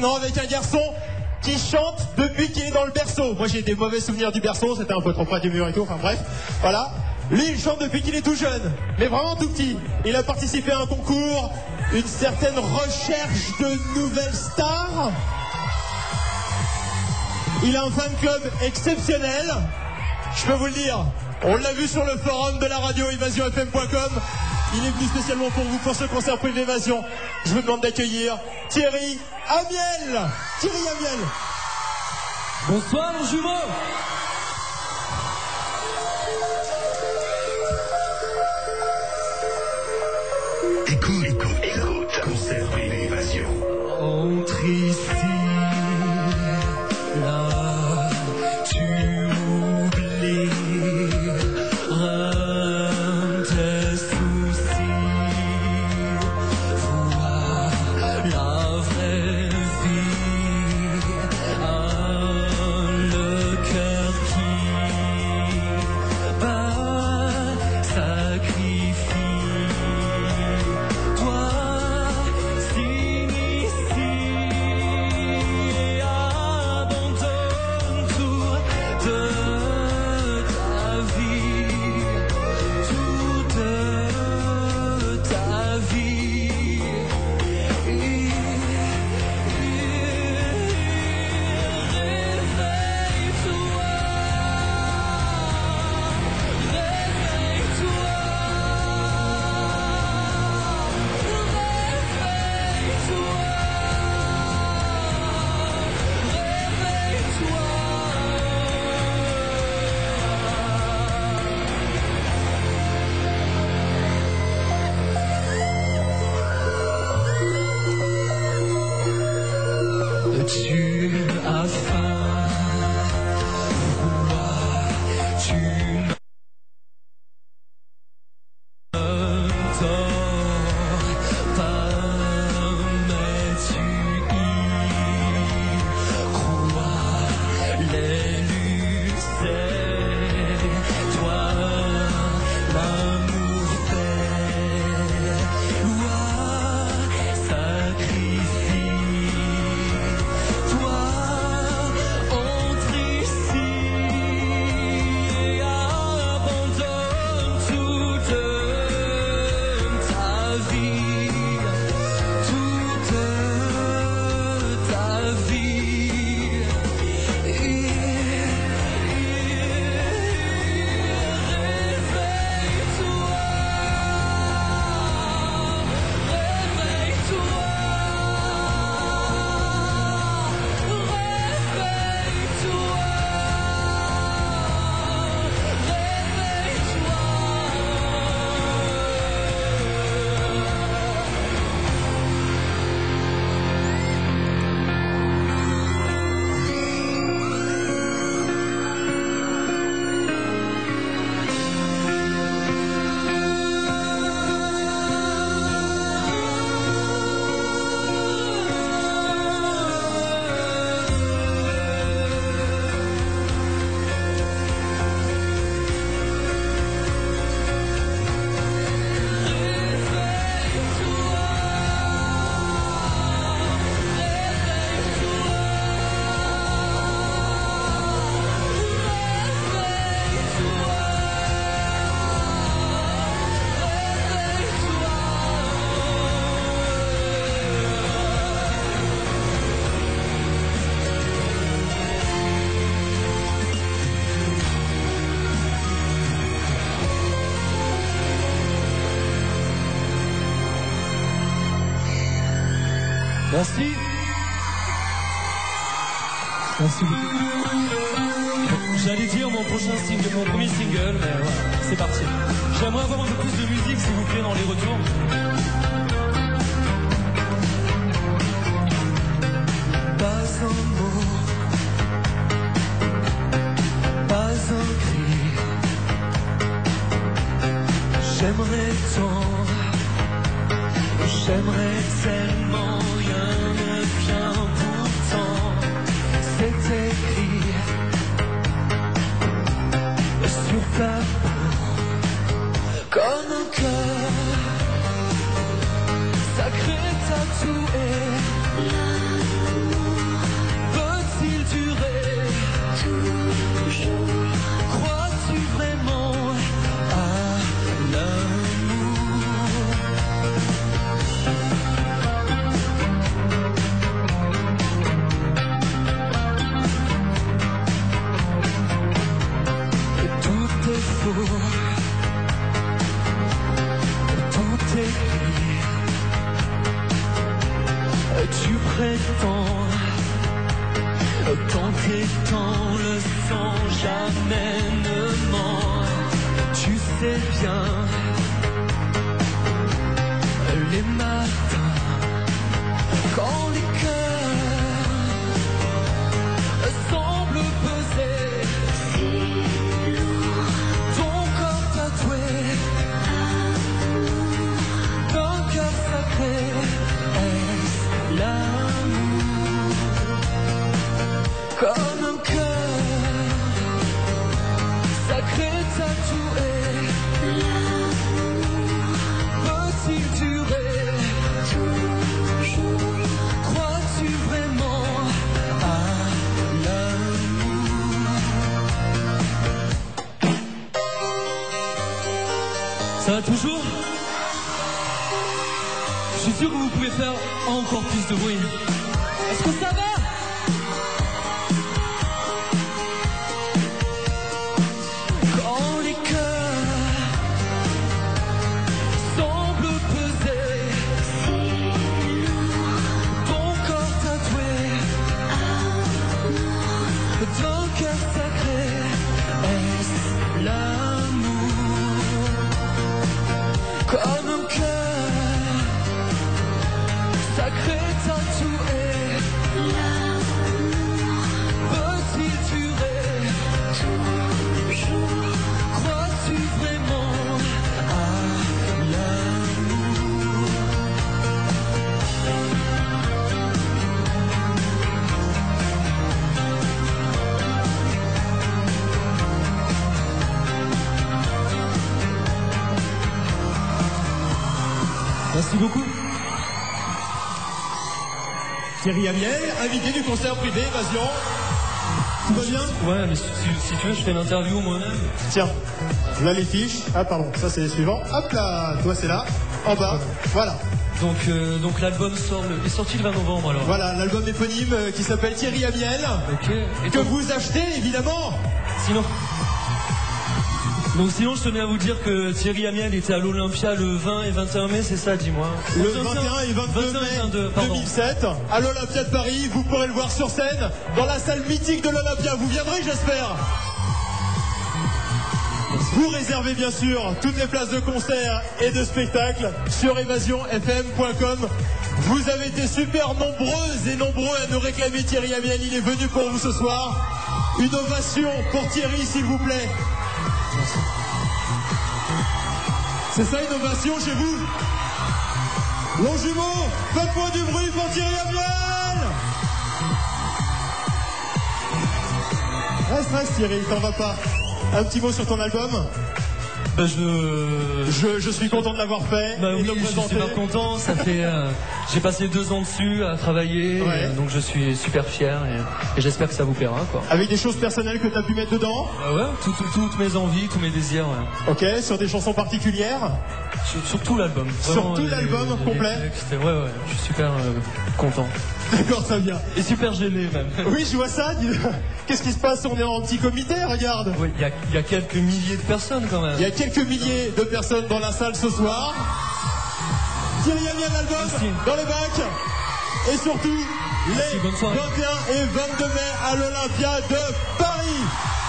maintenant avec un garçon qui chante depuis qu'il est dans le berceau. Moi j'ai des mauvais souvenirs du berceau, c'était un peu trop près du mur et tout, enfin bref, voilà. Lui il chante depuis qu'il est tout jeune, mais vraiment tout petit. Il a participé à un concours, une certaine recherche de nouvelles stars. Il a un fan club exceptionnel, je peux vous le dire. On l'a vu sur le forum de la radio évasionfm.com. Il est venu spécialement pour vous, pour ce concert privé d'évasion. Je vous demande d'accueillir Thierry Amiel. Thierry Amiel. Bonsoir mon jumeau. Écoute, concert privé évasion. Entre ici, là, tu oublies tes soucis. Vois la vraie vie, le cœur qui bat, sacrifie. Toi, tu as faim, tu ne dors pas, mais tu y crois. Les lucères, toi, l'amour fait, loi, sacrifie. Merci. Merci beaucoup. J'allais dire mon prochain single, mon premier single, mais voilà, c'est parti. J'aimerais avoir un peu plus de musique, s'il vous plaît, dans les retours. Pas un mot, pas un cri. J'aimerais tant, j'aimerais tellement, rien ne vient pourtant. C'est écrit sur ta peau comme un cœur sacré tatoué. temps, le sang jamais ne ment. Tu sais bien, les matins, quand les cœurs semblent peser, ton corps tatoué d'un cœur sacré, est-ce l'amour? Comme un cœur sacré tatoué, peut-il durer toujours? Crois-tu vraiment à l'amour? Ça va toujours? Je suis sûr que vous pouvez faire encore plus de bruit. Est-ce que ça va? Comme un cœur sacré tatoué, peut-il durer toujours? Crois-tu vraiment à l'amour? Merci beaucoup. Thierry Amiel, invité du concert privé Évasion. Tout va bien? Ouais, mais si tu veux, je fais l'interview moi-même. Tiens, là les fiches. Ah pardon, ça c'est les suivants. Hop là, toi c'est là, en bas. Voilà. Donc l'album est sorti le 20 novembre alors. Voilà, l'album éponyme qui s'appelle Thierry Amiel. Ok. Et que vous achetez évidemment. Sinon, je tenais à vous dire que Thierry Amiel était à l'Olympia le 20 et 21 mai, c'est ça, dis-moi. Le 21 et 22 mai 2007, à l'Olympia de Paris, vous pourrez le voir sur scène, dans la salle mythique de l'Olympia. Vous viendrez, j'espère. Vous réservez bien sûr toutes les places de concert et de spectacle sur évasionfm.com. Vous avez été super nombreuses et nombreux à nous réclamer Thierry Amiel. Il est venu pour vous ce soir. Une ovation pour Thierry, s'il vous plaît. C'est ça une ovation chez vous? Longjumeau, faites-moi du bruit pour Thierry Amiel. Reste Thierry, t'en vas pas. Un petit mot sur ton album? Bah je suis content de l'avoir fait. Bah oui, je suis super content. Ça fait, j'ai passé 2 ans dessus à travailler, ouais. Donc je suis super fier et j'espère que ça vous plaira, quoi. Avec des choses personnelles que tu as pu mettre dedans? Ouais, toutes mes envies, tous mes désirs. Ouais. Ok, sur des chansons particulières? Sur tout l'album. Sur tout l'album complet? Ouais, je suis super content. D'accord, très bien. Et super gêné même. Oui, je vois ça. Qu'est-ce qui se passe? On est en petit comité, regarde. Oui, il y a quelques milliers de personnes quand même. Il y a quelques milliers de personnes dans la salle ce soir. Thierry Amiel, l'album dans les bacs. Et surtout, les 21 et 22 mai à l'Olympia de Paris.